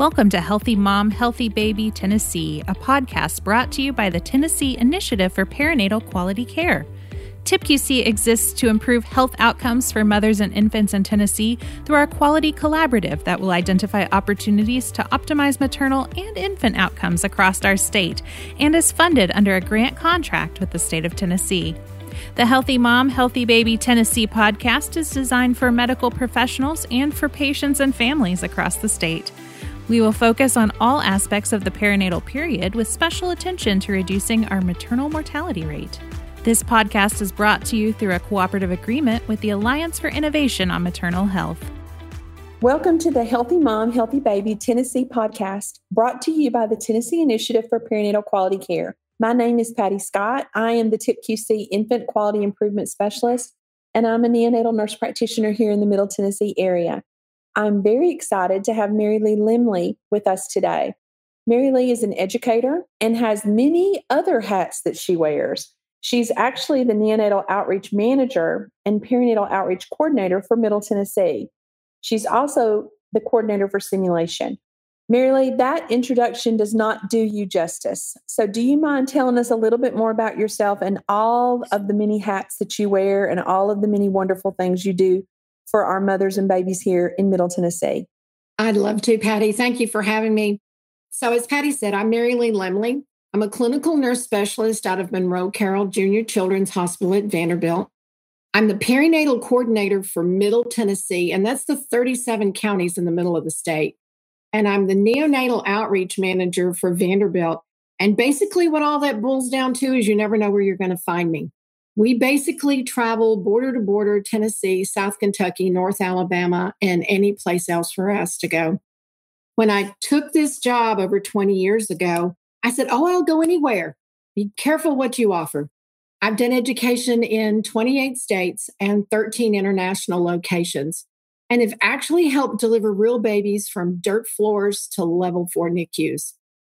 Welcome to Healthy Mom, Healthy Baby Tennessee, a podcast brought to you by the Tennessee Initiative for Perinatal Quality Care. TIPQC exists to improve health outcomes for mothers and infants in Tennessee through our Quality Collaborative that will identify opportunities to optimize maternal and infant outcomes across our state and is funded under a grant contract with the state of Tennessee. The Healthy Mom, Healthy Baby Tennessee podcast is designed for medical professionals and for patients and families across the state. We will focus on all aspects of the perinatal period with special attention to reducing our maternal mortality rate. This podcast is brought to you through a cooperative agreement with the Alliance for Innovation on Maternal Health. Welcome to the Healthy Mom, Healthy Baby Tennessee podcast, brought to you by the Tennessee Initiative for Perinatal Quality Care. My name is Patty Scott. I am the TIPQC Infant Quality Improvement Specialist, and I'm a neonatal nurse practitioner here in the Middle Tennessee area. I'm very excited to have Mary Lee Lemley with us today. Mary Lee is an educator and has many other hats that she wears. She's actually the neonatal outreach manager and perinatal outreach coordinator for Middle Tennessee. She's also the coordinator for simulation. Mary Lee, that introduction does not do you justice. So do you mind telling us a little bit more about yourself and all of the many hats that you wear and all of the many wonderful things you do for our mothers and babies here in Middle Tennessee? I'd love to, Patty. Thank you for having me. So as Patty said, I'm Mary Lee Lemley. I'm a clinical nurse specialist out of Monroe Carroll Junior Children's Hospital at Vanderbilt. I'm the perinatal coordinator for Middle Tennessee, and that's the 37 counties in the middle of the state. And I'm the neonatal outreach manager for Vanderbilt. And basically what all that boils down to is you never know where you're going to find me. We basically travel border to border, Tennessee, South Kentucky, North Alabama, and any place else for us to go. When I took this job over 20 years ago, I said, I'll go anywhere. Be careful what you offer. I've done education in 28 states and 13 international locations, and have actually helped deliver real babies from dirt floors to level 4 NICUs.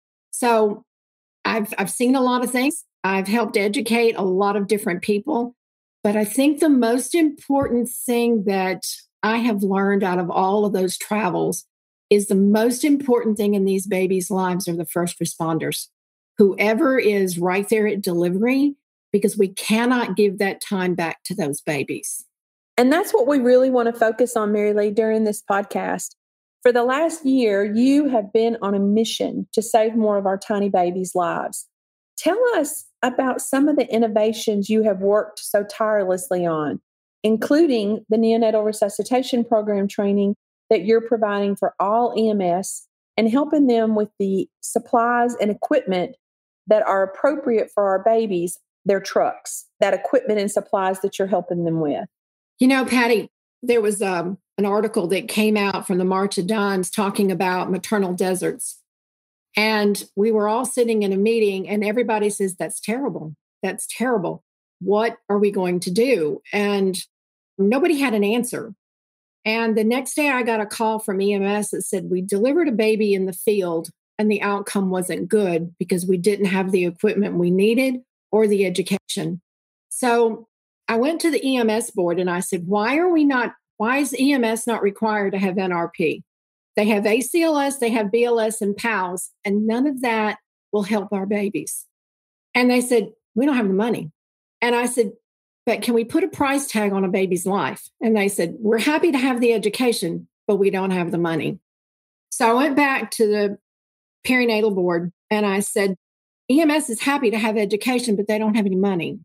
So I've seen a lot of things. I've helped educate a lot of different people. But I think the most important thing that I have learned out of all of those travels is the most important thing in these babies' lives are the first responders. Whoever is right there at delivery, because we cannot give that time back to those babies. And that's what we really want to focus on, Mary Lee, during this podcast. For the last year, you have been on a mission to save more of our tiny babies' lives. Tell us about some of the innovations you have worked so tirelessly on, including the neonatal resuscitation program training that you're providing for all EMS and helping them with the supplies and equipment that are appropriate for our babies, their trucks, that equipment and supplies that you're helping them with. You know, Patty, there was an article that came out from the March of Dimes talking about maternal deserts. And we were all sitting in a meeting and everybody says, that's terrible. That's terrible. What are we going to do? And nobody had an answer. And the next day I got a call from EMS that said, we delivered a baby in the field and the outcome wasn't good because we didn't have the equipment we needed or the education. So I went to the EMS board and I said, why is EMS not required to have NRP? They have ACLS, they have BLS and PALS, and none of that will help our babies. And they said, we don't have the money. And I said, but can we put a price tag on a baby's life? And they said, we're happy to have the education, but we don't have the money. So I went back to the perinatal board and I said, EMS is happy to have education, but they don't have any money.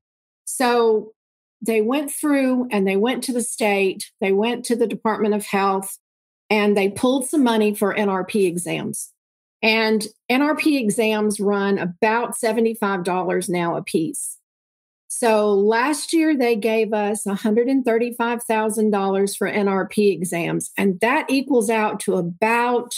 So they went through and they went to the state, they went to the Department of Health, and they pulled some money for NRP exams. And NRP exams run about $75 now a piece. So last year they gave us $135,000 for NRP exams, and that equals out to about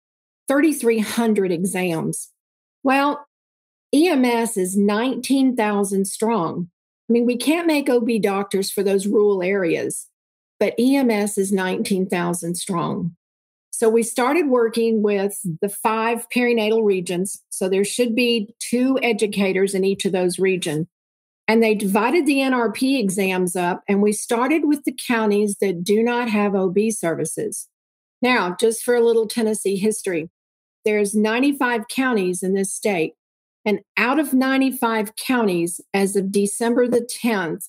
3,300 exams. Well, EMS is 19,000 strong. I mean, we can't make OB doctors for those rural areas, but EMS is 19,000 strong. So we started working with the 5 perinatal regions. So there should be 2 educators in each of those regions. And they divided the NRP exams up, and we started with the counties that do not have OB services. Now, just for a little Tennessee history, there's 95 counties in this state. And out of 95 counties, as of December the 10th,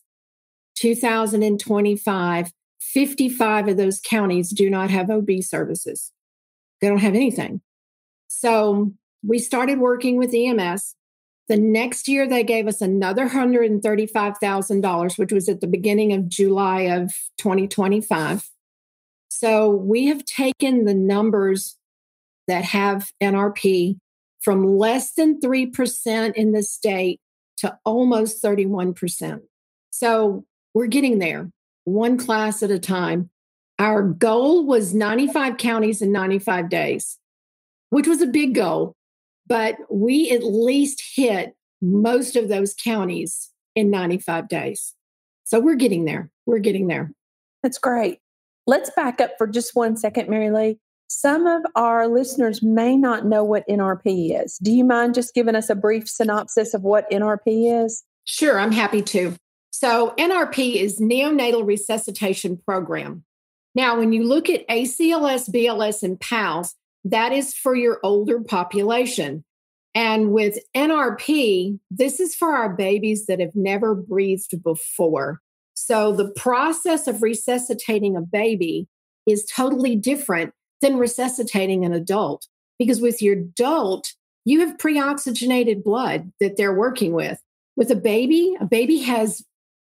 2025, 55 of those counties do not have OB services. They don't have anything. So we started working with EMS. The next year, they gave us another $135,000, which was at the beginning of July of 2025. So we have taken the numbers that have NRP from less than 3% in the state to almost 31%. So we're getting there, one class at a time. Our goal was 95 counties in 95 days, which was a big goal, but we at least hit most of those counties in 95 days. So we're getting there. We're getting there. That's great. Let's back up for just 1 second, Mary Lee. Some of our listeners may not know what NRP is. Do you mind just giving us a brief synopsis of what NRP is? Sure, I'm happy to. So NRP is Neonatal Resuscitation Program. Now, when you look at ACLS, BLS, and PALS, that is for your older population. And with NRP, this is for our babies that have never breathed before. So the process of resuscitating a baby is totally different than resuscitating an adult. Because with your adult, you have pre-oxygenated blood that they're working with. With a baby has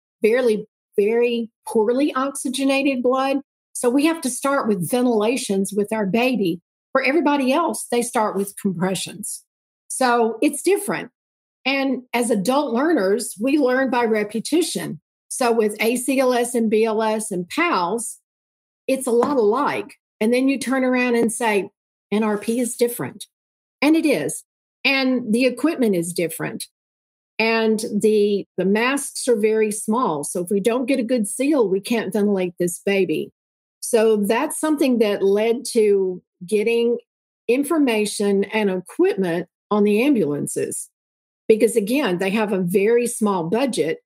very poorly oxygenated blood. So we have to start with ventilations with our baby. For everybody else, they start with compressions. So it's different. And as adult learners, we learn by repetition. So with ACLS and BLS and PALS, it's a lot alike. And then you turn around and say, NRP is different. And it is. And the equipment is different. And the masks are very small. So if we don't get a good seal, we can't ventilate this baby. So that's something that led to getting information and equipment on the ambulances. Because again, they have a very small budget.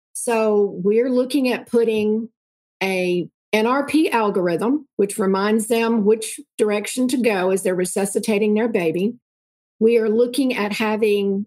So we're looking at putting a NRP algorithm, which reminds them which direction to go as they're resuscitating their baby. We are looking at having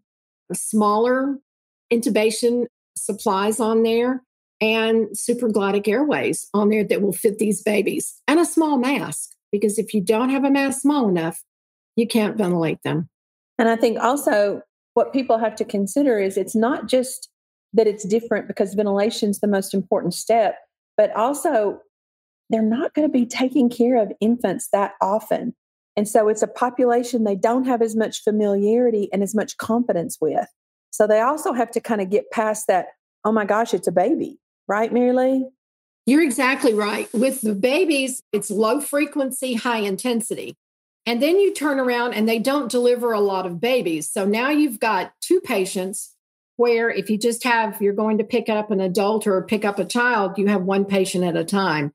smaller intubation supplies on there and supraglottic airways on there that will fit these babies, and a small mask, because if you don't have a mask small enough, you can't ventilate them. And I think also what people have to consider is it's not just that it's different because ventilation is the most important step, but also they're not going to be taking care of infants that often. And so it's a population they don't have as much familiarity and as much confidence with. So they also have to kind of get past that, oh my gosh, it's a baby. Right, Mary Lee? You're exactly right. With the babies, it's low frequency, high intensity. And then you turn around and they don't deliver a lot of babies. So now you've got two patients where if you just you're going to pick up an adult or pick up a child, you have one patient at a time.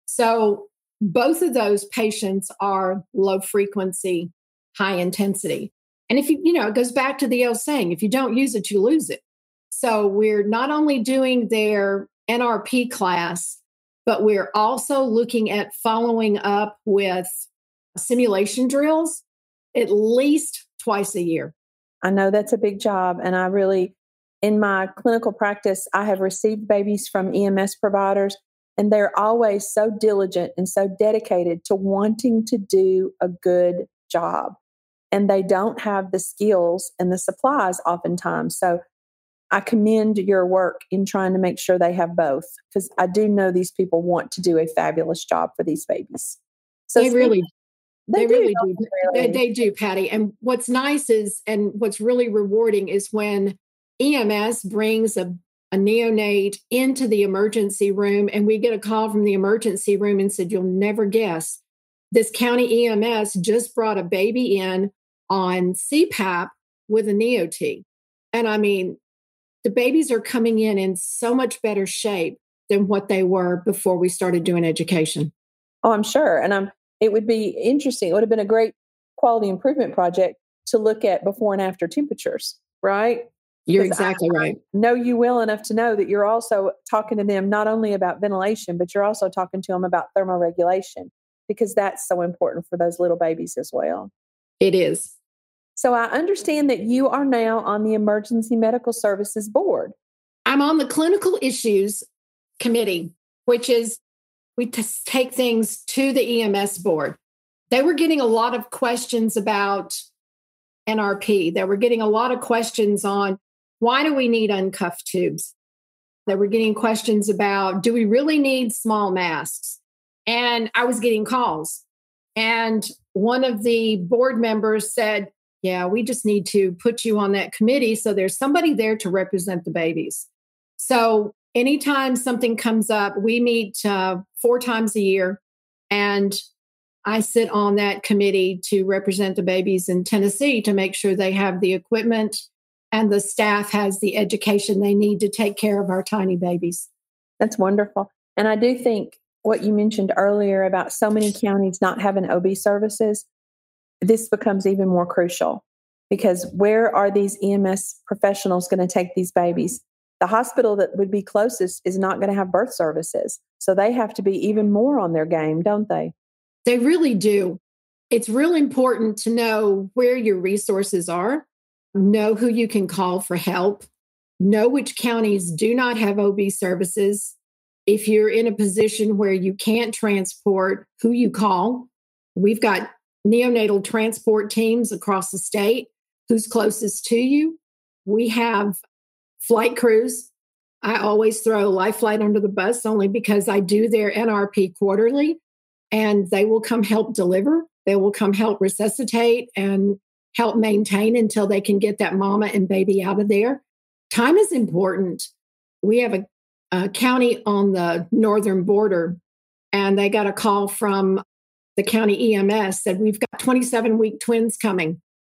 So both of those patients are low frequency, high intensity. And if it goes back to the old saying, if you don't use it, you lose it. So we're not only doing their NRP class, but we're also looking at following up with simulation drills at least twice a year. I know that's a big job. And I really, in my clinical practice, I have received babies from EMS providers, and they're always so diligent and so dedicated to wanting to do a good job. And they don't have the skills and the supplies oftentimes. So I commend your work in trying to make sure they have both, because I do know these people want to do a fabulous job for these babies. So they really do. Really. They do, Patty. And what's nice is, and what's really rewarding is when EMS brings a neonate into the emergency room and we get a call from the emergency room and said, you'll never guess, this county EMS just brought a baby in on CPAP with a NEOT. And I mean, the babies are coming in so much better shape than what they were before we started doing education. Oh, I'm sure. And it would be interesting. It would have been a great quality improvement project to look at before and after temperatures, right? You're exactly right. Know you well enough to know that you're also talking to them not only about ventilation, but you're also talking to them about thermoregulation, because that's so important for those little babies as well. It is. So I understand that you are now on the Emergency Medical Services Board. I'm on the Clinical Issues Committee, which is we take things to the EMS board. They were getting a lot of questions about NRP. They were getting a lot of questions on why do we need uncuffed tubes? They were getting questions about, do we really need small masks? And I was getting calls. And one of the board members said, yeah, we just need to put you on that committee so there's somebody there to represent the babies. So anytime something comes up, we meet 4 times a year, and I sit on that committee to represent the babies in Tennessee to make sure they have the equipment and the staff has the education they need to take care of our tiny babies. That's wonderful. And I do think what you mentioned earlier about so many counties not having OB services, this becomes even more crucial, because where are these EMS professionals going to take these babies? The hospital that would be closest is not going to have birth services. So they have to be even more on their game, don't they? They really do. It's really important to know where your resources are, know who you can call for help, know which counties do not have OB services. If you're in a position where you can't transport, who you call. We've got neonatal transport teams across the state. Who's closest to you? We have flight crews. I always throw Life Flight under the bus only because I do their NRP quarterly, and they will come help deliver. They will come help resuscitate and help maintain until they can get that mama and baby out of there. Time is important. We have a county on the northern border, and they got a call from the county EMS said, we've got 27-week twins coming.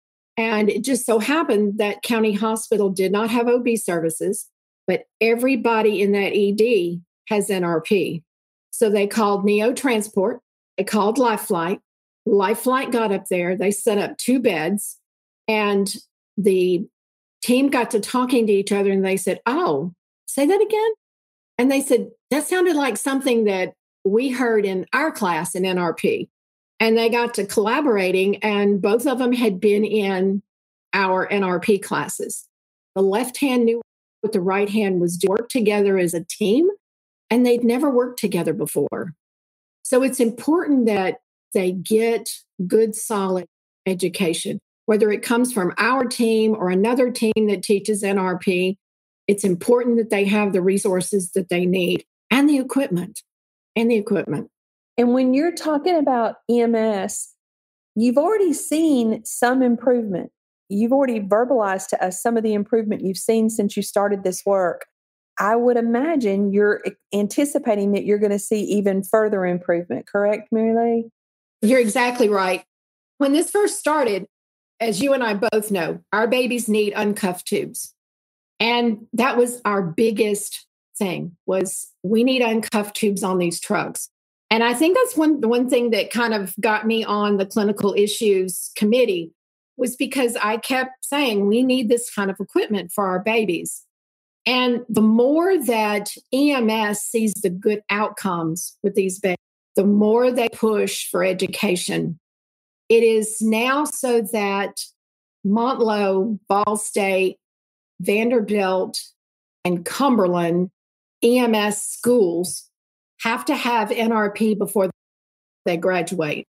And it just so happened that county hospital did not have OB services, but everybody in that ED has NRP. So they called Neo Transport. They called Life Flight. Life Flight got up there. They set up 2 beds, and the team got to talking to each other, and they said, oh, say that again? And they said, that sounded like something that we heard in our class in NRP. And they got to collaborating, and both of them had been in our NRP classes. The left hand knew what the right hand was doing, work together as a team, and they'd never worked together before. So it's important that they get good, solid education, whether it comes from our team or another team that teaches NRP. It's important that they have the resources that they need and the equipment. And when you're talking about EMS, you've already seen some improvement. You've already verbalized to us some of the improvement you've seen since you started this work. I would imagine you're anticipating that you're going to see even further improvement, correct, Mary Lee? You're exactly right. When this first started, as you and I both know, our babies need uncuffed tubes. And that was our biggest thing, was we need uncuffed tubes on these trucks. And I think that's one thing that kind of got me on the Clinical Issues Committee, was because I kept saying we need this kind of equipment for our babies. And the more that EMS sees the good outcomes with these babies, the more they push for education. It is now so that Montlow, Ball State, Vanderbilt, and Cumberland EMS schools have to have NRP before they graduate.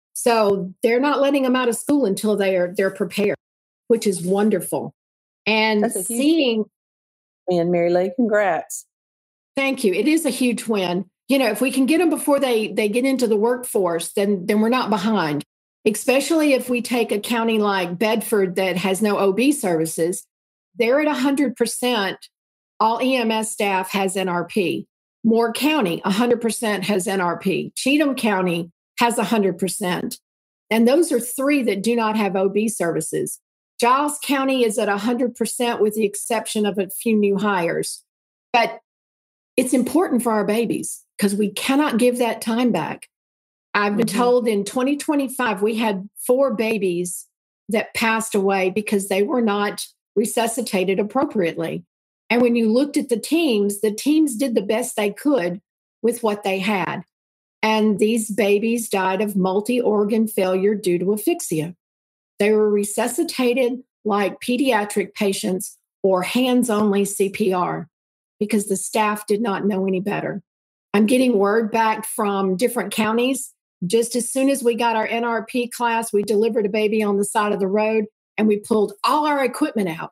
So they're not letting them out of school until they're prepared, which is wonderful. And seeing... And Mary Lee, congrats. Thank you. It is a huge win. You know, if we can get them before they get into the workforce, then we're not behind, especially if we take a county like Bedford that has no OB services. They're at 100%. All EMS staff has NRP. Moore County, 100% has NRP. Cheatham County has 100%. And those are 3 that do not have OB services. Giles County is at 100% with the exception of a few new hires. But it's important for our babies because we cannot give that time back. I've been told in 2025, we had 4 babies that passed away because they were not resuscitated appropriately. And when you looked at the teams did the best they could with what they had. And these babies died of multi-organ failure due to asphyxia. They were resuscitated like pediatric patients or hands-only CPR because the staff did not know any better. I'm getting word back from different counties. Just as soon as we got our NRP class, we delivered a baby on the side of the road and we pulled all our equipment out.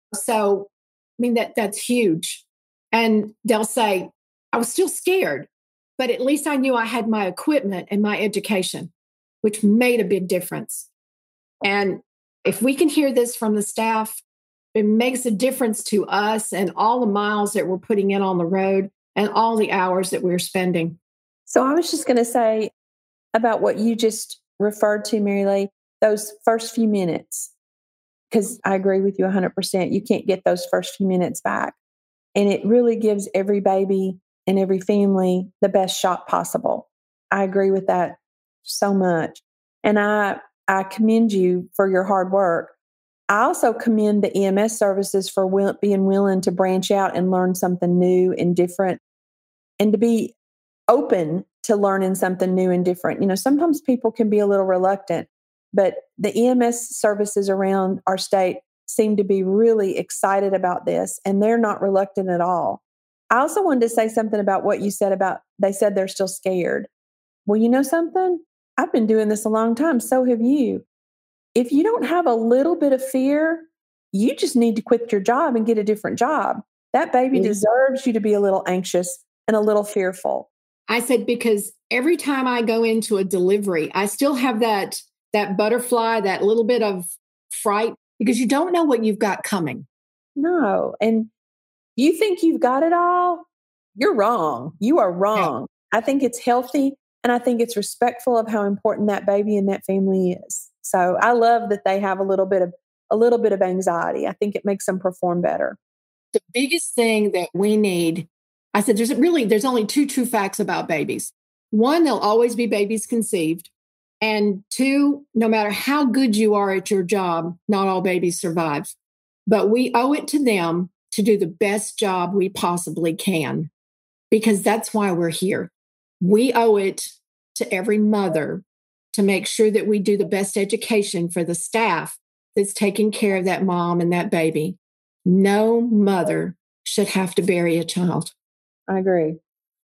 So, I mean, that's huge. And they'll say, I was still scared, but at least I knew I had my equipment and my education, which made a big difference. And if we can hear this from the staff, it makes a difference to us and all the miles that we're putting in on the road and all the hours that we're spending. So I was just going to say about what you just referred to, Mary Lee, those first few minutes, because I agree with you 100%. You can't get those first few minutes back. And it really gives every baby and every family the best shot possible. I agree with that so much. And I commend you for your hard work. I also commend the EMS services for being willing to branch out and learn something new and different and to be open to learning something new and different. You know, sometimes people can be a little reluctant, but the EMS services around our state seem to be really excited about this, and they're not reluctant at all. I also wanted to say something about what you said about they said they're still scared. Well, you know something? I've been doing this a long time. So have you. If you don't have a little bit of fear, you just need to quit your job and get a different job. That baby deserves you to be a little anxious and a little fearful. I said, because every time I go into a delivery, I still have that butterfly, that little bit of fright, because you don't know what you've got coming. No. And you think you've got it all? You're wrong. You are wrong. Yeah. I think it's healthy, and I think it's respectful of how important that baby and that family is. So I love that they have a little bit of anxiety. I think it makes them perform better. The biggest thing that we need, I said, there's only two true facts about babies. One, there'll always be babies conceived. And two, no matter how good you are at your job, not all babies survive. But we owe it to them to do the best job we possibly can, because that's why we're here. We owe it to every mother to make sure that we do the best education for the staff that's taking care of that mom and that baby. No mother should have to bury a child. I agree.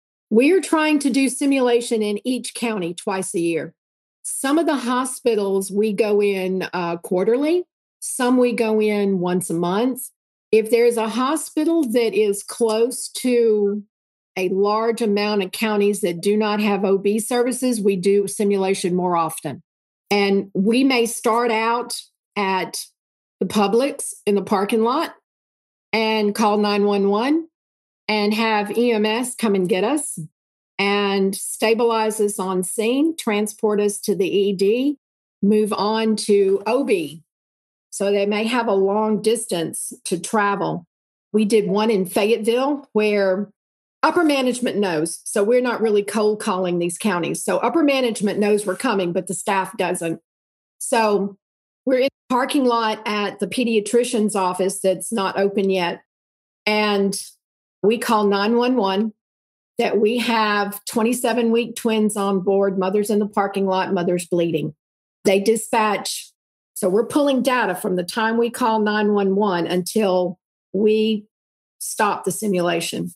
We are trying to do simulation in each county twice a year. Some of the hospitals we go in quarterly. Some we go in once a month. If there's a hospital that is close to a large amount of counties that do not have OB services, we do simulation more often. And we may start out at the Publix in the parking lot and call 911 and have EMS come and get us and stabilize us on scene, transport us to the ED, move on to OB. So they may have a long distance to travel. We did one in Fayetteville where upper management knows. So we're not really cold calling these counties. So upper management knows we're coming, but the staff doesn't. So we're in the parking lot at the pediatrician's office that's not open yet. And we call 911 that we have 27-week twins on board, mothers in the parking lot, mothers bleeding. They dispatch. So we're pulling data from the time we call 911 until we stop the simulation.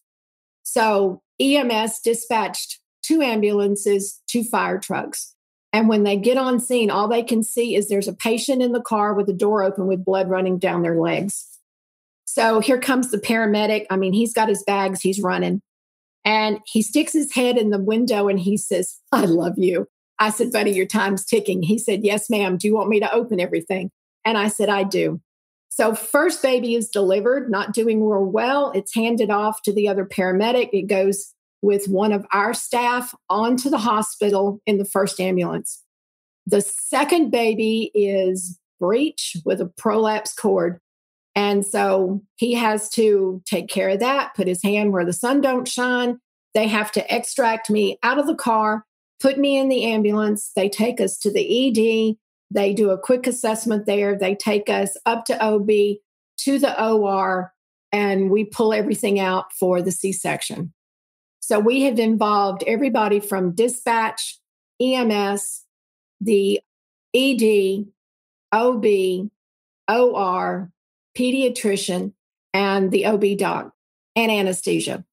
So EMS dispatched 2 ambulances, 2 fire trucks. And when they get on scene, all they can see is there's a patient in the car with the door open with blood running down their legs. So here comes the paramedic. I mean, he's got his bags, he's running. And he sticks his head in the window and he says, "I love you." I said, "Buddy, your time's ticking." He said, "Yes, ma'am. Do you want me to open everything?" And I said, "I do." So first baby is delivered, not doing real well. It's handed off to the other paramedic. It goes with one of our staff onto the hospital in the first ambulance. The second baby is breech with a prolapse cord. And so he has to take care of that, put his hand where the sun don't shine. They have to extract me out of the car, put me in the ambulance. They take us to the ED. They do a quick assessment there. They take us up to OB, to the OR, and we pull everything out for the C-section. So we have involved everybody from dispatch, EMS, the ED, OB, OR, pediatrician, and the OB doc and anesthesia.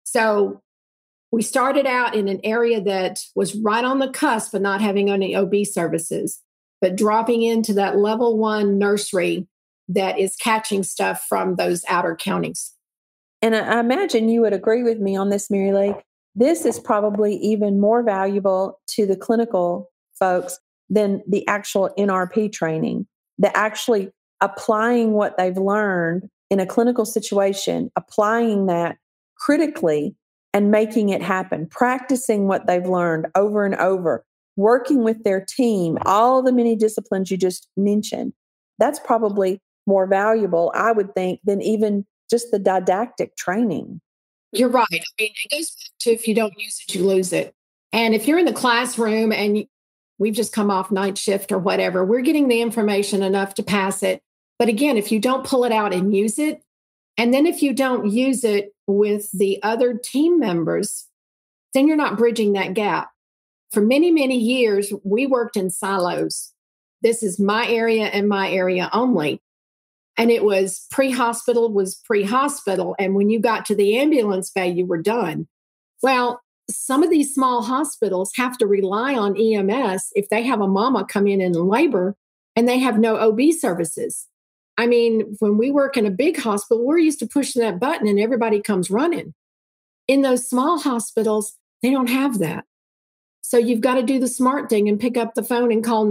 So we started out in an area that was right on the cusp of not having any OB services, but dropping into that level 1 nursery that is catching stuff from those outer counties. And I imagine you would agree with me on this, Mary Lee. This is probably even more valuable to the clinical folks than the actual NRP training, the actually applying what they've learned in a clinical situation, applying that critically and making it happen, practicing what they've learned over and over, working with their team, all the many disciplines you just mentioned. That's probably more valuable, I would think, than even just the didactic training. You're right. I mean, it goes back to if you don't use it, you lose it. And if you're in the classroom and we've just come off night shift or whatever, we're getting the information enough to pass it. But again, if you don't pull it out and use it, and then if you don't use it with the other team members, then you're not bridging that gap. For many, many years, we worked in silos. This is my area and my area only. And it was pre-hospital was pre-hospital. And when you got to the ambulance bay, you were done. Well, some of these small hospitals have to rely on EMS if they have a mama come in labor and they have no OB services. I mean, when we work in a big hospital, we're used to pushing that button and everybody comes running. In those small hospitals, they don't have that. So you've got to do the smart thing and pick up the phone and call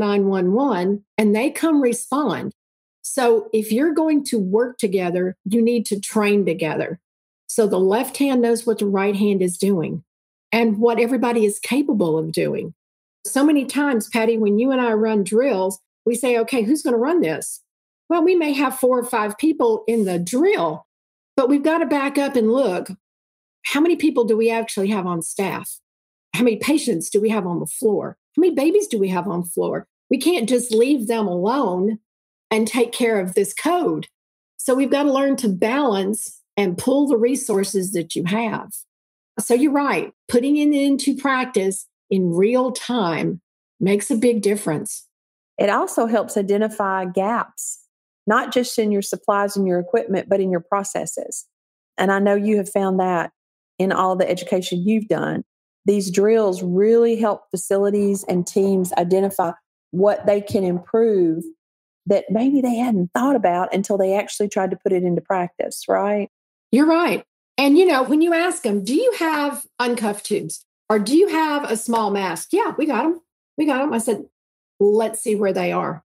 911 and they come respond. So if you're going to work together, you need to train together. So the left hand knows what the right hand is doing and what everybody is capable of doing. So many times, Patty, when you and I run drills, we say, okay, who's going to run this? Well, we may have 4 or 5 people in the drill, but we've got to back up and look. How many people do we actually have on staff? How many patients do we have on the floor? How many babies do we have on the floor? We can't just leave them alone and take care of this code. So we've got to learn to balance and pull the resources that you have. So you're right. Putting it into practice in real time makes a big difference. It also helps identify gaps, not just in your supplies and your equipment, but in your processes. And I know you have found that in all the education you've done. These drills really help facilities and teams identify what they can improve that maybe they hadn't thought about until they actually tried to put it into practice, right? You're right. And, when you ask them, do you have uncuffed tubes or do you have a small mask? Yeah, we got them. We got them. I said, let's see where they are.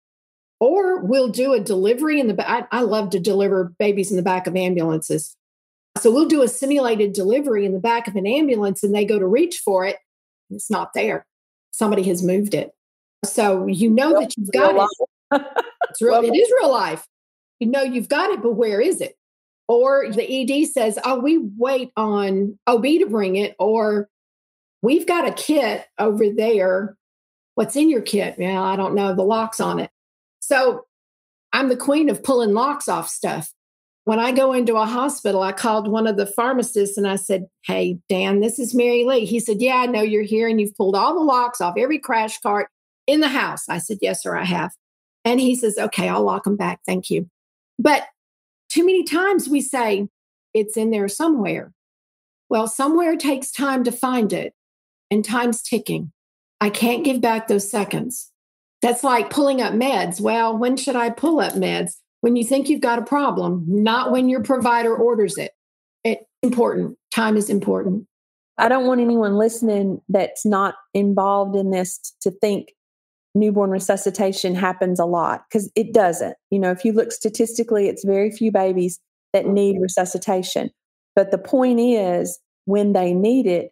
Or we'll do a delivery in the back. I love to deliver babies in the back of ambulances. So we'll do a simulated delivery in the back of an ambulance and they go to reach for it. And it's not there. Somebody has moved it. So that you've got it. It is real life. You've got it, but where is it? Or the ED says, oh, we wait on OB to bring it. Or we've got a kit over there. What's in your kit? Yeah, I don't know. The lock's on it. So I'm the queen of pulling locks off stuff. When I go into a hospital, I called one of the pharmacists and I said, hey, Dan, this is Mary Lee. He said, yeah, I know you're here and you've pulled all the locks off every crash cart in the house. I said, yes, sir, I have. And he says, okay, I'll lock them back. Thank you. But too many times we say it's in there somewhere. Well, somewhere takes time to find it and time's ticking. I can't give back those seconds. That's like pulling up meds. Well, when should I pull up meds? When you think you've got a problem, not when your provider orders it. It's important. Time is important. I don't want anyone listening that's not involved in this to think newborn resuscitation happens a lot, because it doesn't. If you look statistically, it's very few babies that need resuscitation. But the point is, when they need it,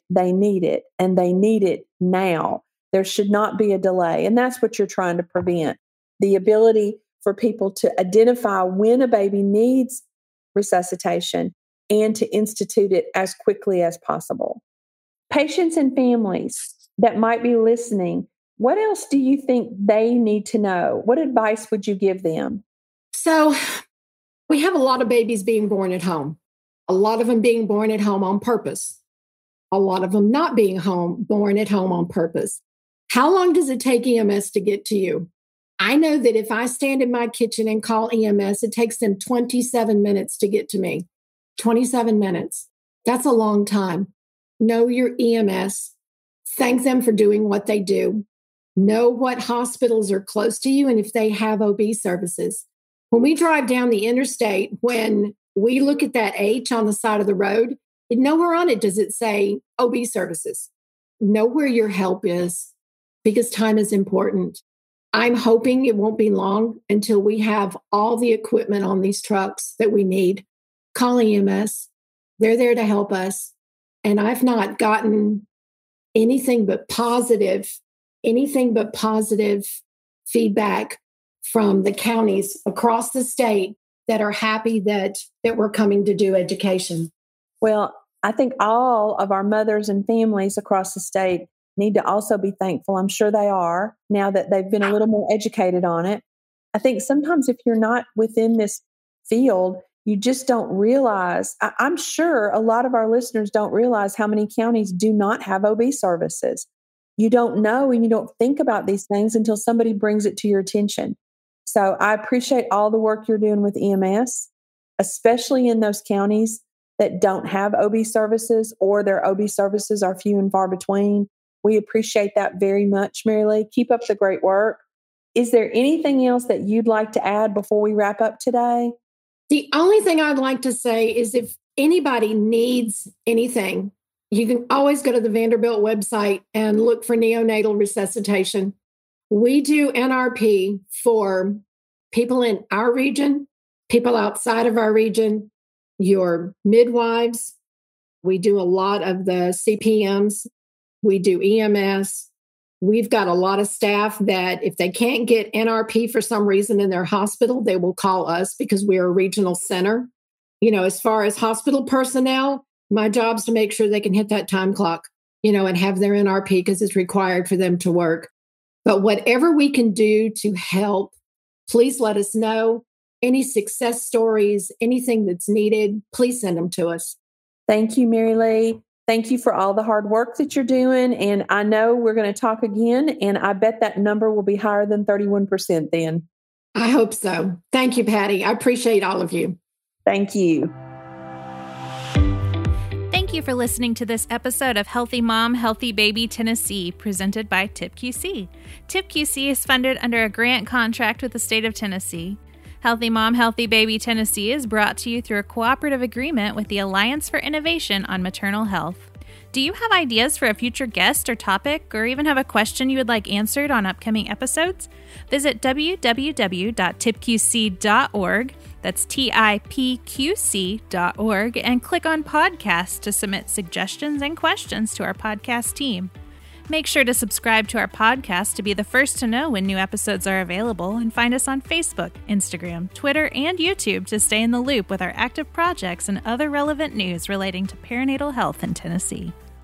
and they need it now. There should not be a delay. And that's what you're trying to prevent. The ability for people to identify when a baby needs resuscitation and to institute it as quickly as possible. Patients and families that might be listening, what else do you think they need to know? What advice would you give them? So we have a lot of babies being born at home, a lot of them being born at home on purpose, a lot of them not being born at home on purpose. How long does it take EMS to get to you? I know that if I stand in my kitchen and call EMS, it takes them 27 minutes to get to me. 27 minutes. That's a long time. Know your EMS. Thank them for doing what they do. Know what hospitals are close to you and if they have OB services. When we drive down the interstate, when we look at that H on the side of the road, nowhere on it does it say OB services. Know where your help is because time is important. I'm hoping it won't be long until we have all the equipment on these trucks that we need. Call EMS. They're there to help us. And I've not gotten anything but positive feedback from the counties across the state that are happy that we're coming to do education. Well, I think all of our mothers and families across the state need to also be thankful. I'm sure they are now that they've been a little more educated on it. I think sometimes if you're not within this field, you just don't realize. I'm sure a lot of our listeners don't realize how many counties do not have OB services. You don't know and you don't think about these things until somebody brings it to your attention. So I appreciate all the work you're doing with EMS, especially in those counties that don't have OB services or their OB services are few and far between. We appreciate that very much, Mary Lee. Keep up the great work. Is there anything else that you'd like to add before we wrap up today? The only thing I'd like to say is if anybody needs anything, you can always go to the Vanderbilt website and look for neonatal resuscitation. We do NRP for people in our region, people outside of our region, your midwives. We do a lot of the CPMs. We do EMS. We've got a lot of staff that if they can't get NRP for some reason in their hospital, they will call us because we're a regional center. As far as hospital personnel, my job is to make sure they can hit that time clock, and have their NRP because it's required for them to work. But whatever we can do to help, please let us know. Any success stories, anything that's needed, please send them to us. Thank you, Mary Lee. Thank you for all the hard work that you're doing. And I know we're going to talk again, and I bet that number will be higher than 31% then. I hope so. Thank you, Patty. I appreciate all of you. Thank you. Thank you for listening to this episode of Healthy Mom, Healthy Baby Tennessee, presented by TIPQC. TIPQC is funded under a grant contract with the state of Tennessee. Healthy Mom, Healthy Baby Tennessee is brought to you through a cooperative agreement with the Alliance for Innovation on Maternal Health. Do you have ideas for a future guest or topic, or even have a question you would like answered on upcoming episodes? Visit www.tipqc.org, that's TIPQC.org, and click on Podcasts to submit suggestions and questions to our podcast team. Make sure to subscribe to our podcast to be the first to know when new episodes are available, and find us on Facebook, Instagram, Twitter, and YouTube to stay in the loop with our active projects and other relevant news relating to perinatal health in Tennessee.